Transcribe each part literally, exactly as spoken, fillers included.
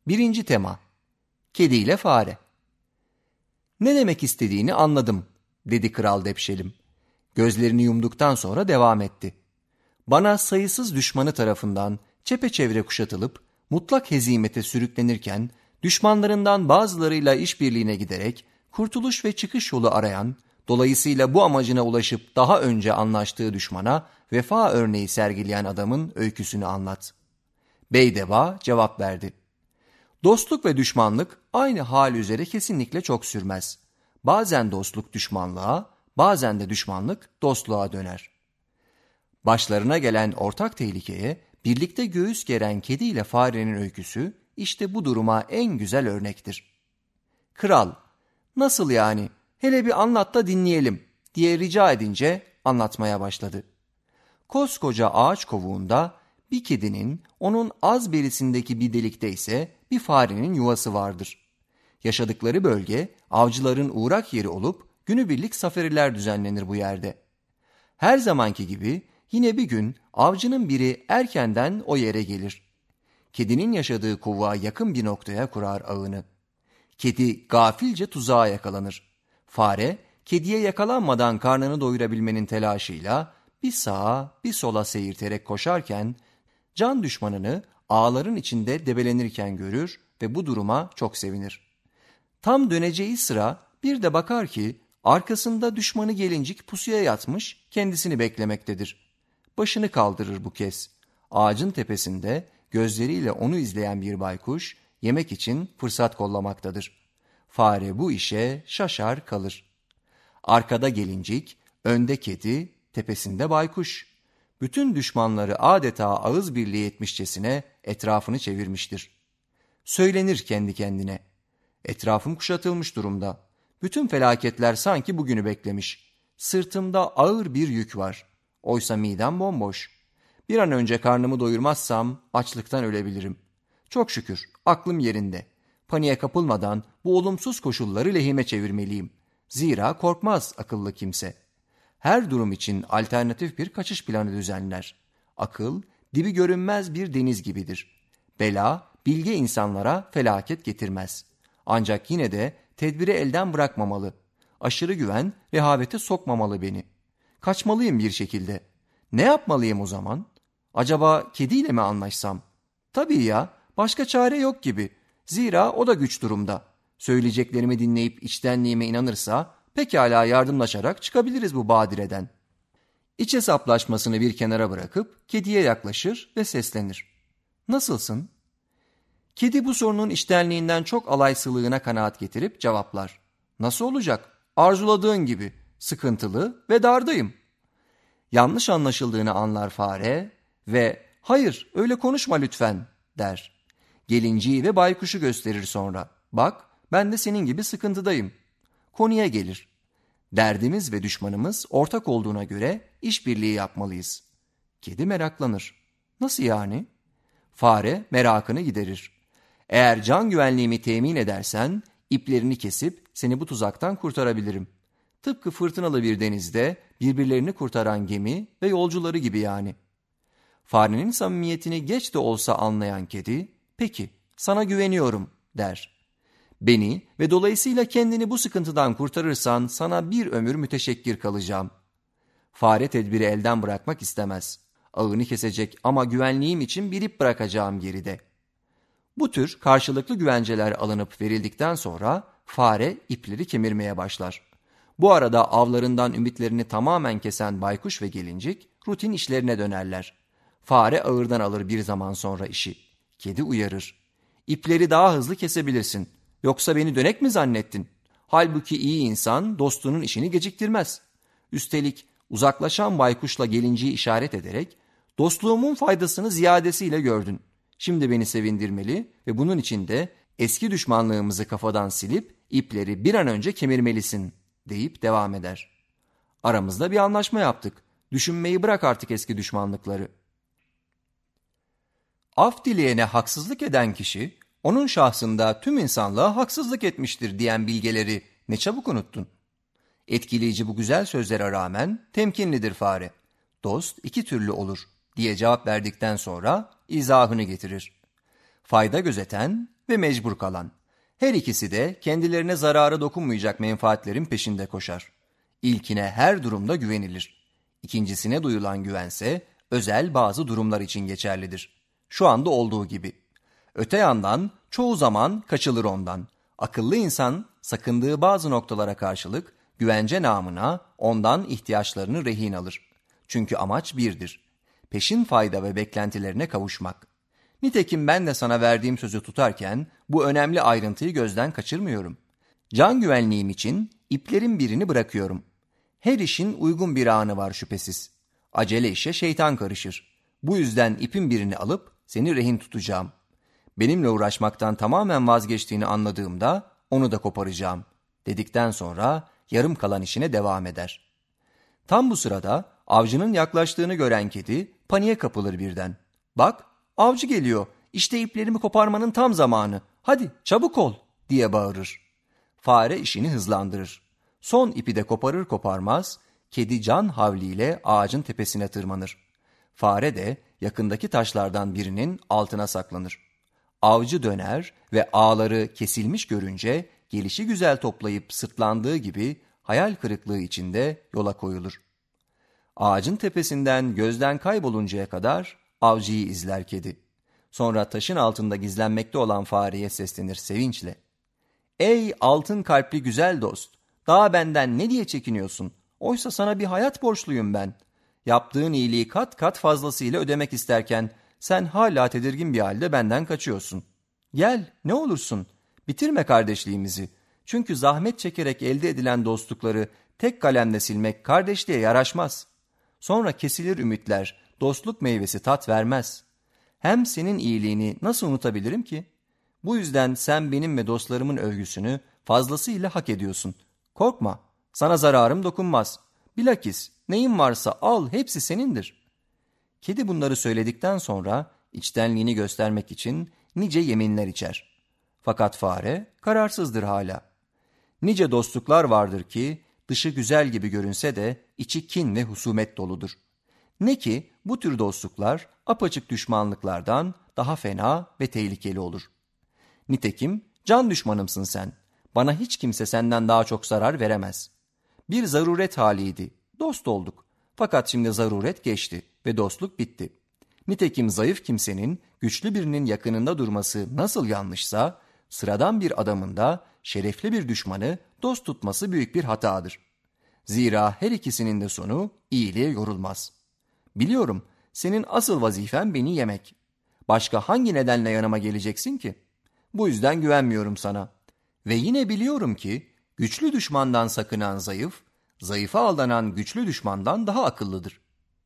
Birinci tema. Kedi ile fare. Ne demek istediğini anladım, dedi Kral Depşelim. Gözlerini yumduktan sonra devam etti. Bana sayısız düşmanı tarafından çepeçevre kuşatılıp mutlak hezimete sürüklenirken düşmanlarından bazılarıyla işbirliğine giderek kurtuluş ve çıkış yolu arayan, dolayısıyla bu amacına ulaşıp daha önce anlaştığı düşmana vefa örneği sergileyen adamın öyküsünü anlat. Beydeva cevap verdi. Dostluk ve düşmanlık aynı hal üzere kesinlikle çok sürmez. Bazen dostluk düşmanlığa, bazen de düşmanlık dostluğa döner. Başlarına gelen ortak tehlikeye birlikte göğüs geren kedi ile farenin öyküsü işte bu duruma en güzel örnektir. Kral, nasıl yani, hele bir anlat da dinleyelim diye rica edince anlatmaya başladı. Koskoca ağaç kovuğunda bir kedinin, onun az berisindeki bir delikte ise bir farenin yuvası vardır. Yaşadıkları bölge avcıların uğrak yeri olup günübirlik safariler düzenlenir bu yerde. Her zamanki gibi yine bir gün avcının biri erkenden o yere gelir. Kedinin yaşadığı kovuğa yakın bir noktaya kurar ağını. Kedi gafilce tuzağa yakalanır. Fare, kediye yakalanmadan karnını doyurabilmenin telaşıyla bir sağa bir sola seyirterek koşarken can düşmanını ağların içinde debelenirken görür ve bu duruma çok sevinir. Tam döneceği sıra bir de bakar ki arkasında düşmanı gelincik pusuya yatmış kendisini beklemektedir. Başını kaldırır bu kez. Ağacın tepesinde gözleriyle onu izleyen bir baykuş yemek için fırsat kollamaktadır. Fare bu işe şaşar kalır. Arkada gelincik, önde kedi, tepesinde baykuş. Bütün düşmanları adeta ağız birliği etmişçesine etrafını çevirmiştir. Söylenir kendi kendine. Etrafım kuşatılmış durumda. Bütün felaketler sanki bugünü beklemiş. Sırtımda ağır bir yük var. Oysa midem bomboş. Bir an önce karnımı doyurmazsam açlıktan ölebilirim. Çok şükür aklım yerinde. Paniğe kapılmadan bu olumsuz koşulları lehime çevirmeliyim. Zira korkmaz akıllı kimse. Her durum için alternatif bir kaçış planı düzenler. Akıl, dibi görünmez bir deniz gibidir. Bela, bilge insanlara felaket getirmez. Ancak yine de tedbiri elden bırakmamalı. Aşırı güven rehavete sokmamalı beni. Kaçmalıyım bir şekilde. Ne yapmalıyım o zaman? Acaba kediyle mi anlaşsam? Tabii ya, başka çare yok gibi. Zira o da güç durumda. Söyleyeceklerimi dinleyip içtenliğime inanırsa pekala yardımlaşarak çıkabiliriz bu badireden. İç hesaplaşmasını bir kenara bırakıp kediye yaklaşır ve seslenir. Nasılsın? Kedi bu sorunun içtenliğinden çok alaysılığına kanaat getirip cevaplar. Nasıl olacak? Arzuladığın gibi. Sıkıntılı ve dardayım. Yanlış anlaşıldığını anlar fare ve hayır öyle konuşma lütfen der. Gelinciyi ve baykuşu gösterir sonra. Bak ben de senin gibi sıkıntıdayım. Konuya gelir. Derdimiz ve düşmanımız ortak olduğuna göre işbirliği yapmalıyız. Kedi meraklanır. Nasıl yani? Fare merakını giderir. Eğer can güvenliğimi temin edersen iplerini kesip seni bu tuzaktan kurtarabilirim. Tıpkı fırtınalı bir denizde birbirlerini kurtaran gemi ve yolcuları gibi yani. Farenin samimiyetini geç de olsa anlayan kedi, peki sana güveniyorum der. Beni ve dolayısıyla kendini bu sıkıntıdan kurtarırsan sana bir ömür müteşekkir kalacağım. Fare tedbiri elden bırakmak istemez. Ağını kesecek ama güvenliğim için bir ip bırakacağım geride. Bu tür karşılıklı güvenceler alınıp verildikten sonra fare ipleri kemirmeye başlar. Bu arada avlarından ümitlerini tamamen kesen baykuş ve gelincik rutin işlerine dönerler. Fare ağırdan alır bir zaman sonra işi. Kedi uyarır. İpleri daha hızlı kesebilirsin. Yoksa beni dönek mi zannettin? Halbuki iyi insan dostunun işini geciktirmez. Üstelik uzaklaşan baykuşla gelinciyi işaret ederek dostluğumun faydasını ziyadesiyle gördün. Şimdi beni sevindirmeli ve bunun için de eski düşmanlığımızı kafadan silip ipleri bir an önce kemirmelisin deyip devam eder. Aramızda bir anlaşma yaptık. Düşünmeyi bırak artık eski düşmanlıkları. Af dileyene haksızlık eden kişi, onun şahsında tüm insanlığa haksızlık etmiştir diyen bilgeleri ne çabuk unuttun. Etkileyici bu güzel sözlere rağmen temkinlidir fare. Dost iki türlü olur diye cevap verdikten sonra izahını getirir. Fayda gözeten, ve mecbur kalan. Her ikisi de kendilerine zarara dokunmayacak menfaatlerin peşinde koşar. İlkine her durumda güvenilir. İkincisine duyulan güvense özel bazı durumlar için geçerlidir. Şu anda olduğu gibi. Öte yandan çoğu zaman kaçılır ondan. Akıllı insan sakındığı bazı noktalara karşılık güvence namına ondan ihtiyaçlarını rehin alır. Çünkü amaç birdir. Peşin fayda ve beklentilerine kavuşmak. Nitekim ben de sana verdiğim sözü tutarken bu önemli ayrıntıyı gözden kaçırmıyorum. Can güvenliğim için iplerin birini bırakıyorum. Her işin uygun bir anı var şüphesiz. Acele işe şeytan karışır. Bu yüzden ipin birini alıp seni rehin tutacağım. Benimle uğraşmaktan tamamen vazgeçtiğini anladığımda onu da koparacağım dedikten sonra yarım kalan işine devam eder. Tam bu sırada avcının yaklaştığını gören kedi paniğe kapılır birden. Bak, avcı geliyor, işte iplerimi koparmanın tam zamanı, hadi çabuk ol diye bağırır. Fare işini hızlandırır. Son ipi de koparır koparmaz kedi can havliyle ağacın tepesine tırmanır. Fare de yakındaki taşlardan birinin altına saklanır. Avcı döner ve ağları kesilmiş görünce gelişi güzel toplayıp sırtlandığı gibi hayal kırıklığı içinde yola koyulur. Ağacın tepesinden gözden kayboluncaya kadar avcıyı izler kedi. Sonra taşın altında gizlenmekte olan fareye seslenir sevinçle. Ey altın kalpli güzel dost, daha benden ne diye çekiniyorsun? Oysa sana bir hayat borçluyum ben. Yaptığın iyiliği kat kat fazlasıyla ödemek isterken sen hala tedirgin bir halde benden kaçıyorsun. Gel, ne olursun, bitirme kardeşliğimizi. Çünkü zahmet çekerek elde edilen dostlukları tek kalemle silmek kardeşliğe yaraşmaz. Sonra kesilir ümitler, dostluk meyvesi tat vermez. Hem senin iyiliğini nasıl unutabilirim ki? Bu yüzden sen benim ve dostlarımın övgüsünü fazlasıyla hak ediyorsun. Korkma, sana zararım dokunmaz. Bilakis neyin varsa al, hepsi senindir. Kedi bunları söyledikten sonra içtenliğini göstermek için nice yeminler içer. Fakat fare kararsızdır hala. Nice dostluklar vardır ki dışı güzel gibi görünse de içi kin ve husumet doludur. Ne ki bu tür dostluklar apaçık düşmanlıklardan daha fena ve tehlikeli olur. Nitekim can düşmanımsın sen. Bana hiç kimse senden daha çok zarar veremez. Bir zaruret haliydi. Dost olduk. Fakat şimdi zaruret geçti ve dostluk bitti. Nitekim zayıf kimsenin güçlü birinin yakınında durması nasıl yanlışsa, sıradan bir adamın da şerefli bir düşmanı dost tutması büyük bir hatadır. Zira her ikisinin de sonu iyiliğe yorulmaz. Biliyorum, senin asıl vazifen beni yemek. Başka hangi nedenle yanıma geleceksin ki? Bu yüzden güvenmiyorum sana. Ve yine biliyorum ki güçlü düşmandan sakınan zayıf, zayıfa aldanan güçlü düşmandan daha akıllıdır.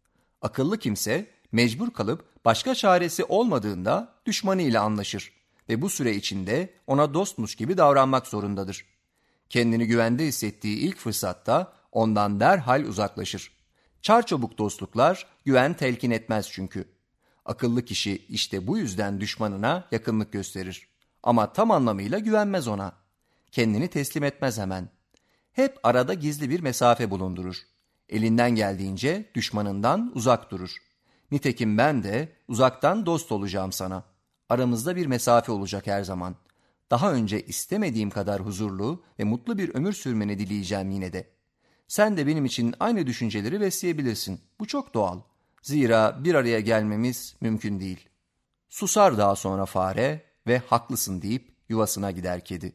Akıllı kimse mecbur kalıp başka çaresi olmadığında düşmanıyla anlaşır ve bu süre içinde ona dostmuş gibi davranmak zorundadır. Kendini güvende hissettiği ilk fırsatta ondan derhal uzaklaşır. Çarçabuk dostluklar güven telkin etmez çünkü. Akıllı kişi işte bu yüzden düşmanına yakınlık gösterir. Ama tam anlamıyla güvenmez ona. Kendini teslim etmez hemen. Hep arada gizli bir mesafe bulundurur. Elinden geldiğince düşmanından uzak durur. Nitekim ben de uzaktan dost olacağım sana. Aramızda bir mesafe olacak her zaman. Daha önce istemediğim kadar huzurlu ve mutlu bir ömür sürmeni dileyeceğim yine de. Sen de benim için aynı düşünceleri besleyebilirsin. Bu çok doğal. Zira bir araya gelmemiz mümkün değil. Susar daha sonra fare ve haklısın deyip yuvasına gider kedi.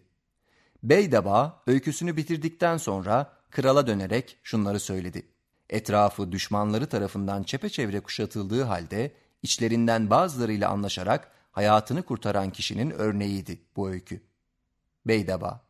Beydeba öyküsünü bitirdikten sonra krala dönerek şunları söyledi. Etrafı düşmanları tarafından çepeçevre kuşatıldığı halde içlerinden bazılarıyla anlaşarak hayatını kurtaran kişinin örneğiydi bu öykü. Beydeba